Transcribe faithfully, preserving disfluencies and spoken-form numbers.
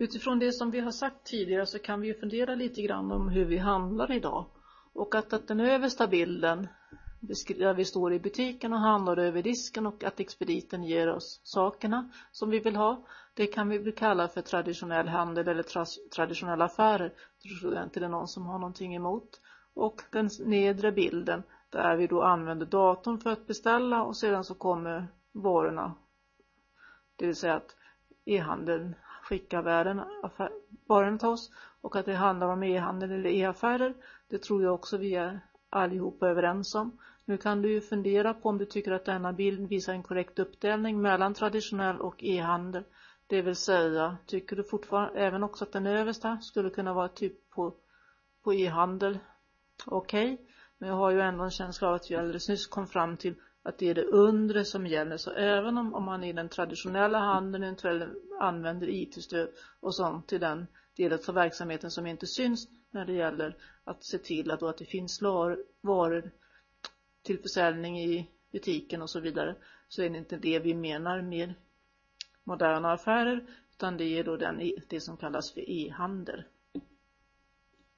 Utifrån det som vi har sagt tidigare så kan vi ju fundera lite grann om hur vi handlar idag. Och att, att den översta bilden, där vi står i butiken och handlar över disken och att expediten ger oss sakerna som vi vill ha, det kan vi väl kalla för traditionell handel eller tra- traditionella affärer. Det tror jag inte det är någon som har någonting emot. Och den nedre bilden där vi då använder datorn för att beställa och sedan så kommer varorna. Det vill säga att e-handeln skickar värden, affär, varorna till oss, och att det handlar om e-handel eller e-affärer, det tror jag också vi är allihopa överens om. Nu kan du ju fundera på om du tycker att denna bild visar en korrekt uppdelning mellan traditionell och e-handel. Det vill säga, tycker du fortfarande även också att den översta skulle kunna vara typ på, på e-handel? Okej, okay. Men jag har ju ändå en känsla av att vi alldeles nyss kom fram till att det är det undre som gäller. Så även om, om man i den traditionella handeln eventuellt använder I T-stöd och sånt till den delen av verksamheten som inte syns när det gäller att se till att, då att det finns varor till försäljning i butiken och så vidare, så är det inte det vi menar med moderna affärer, utan det är då den, det som kallas för e-handel.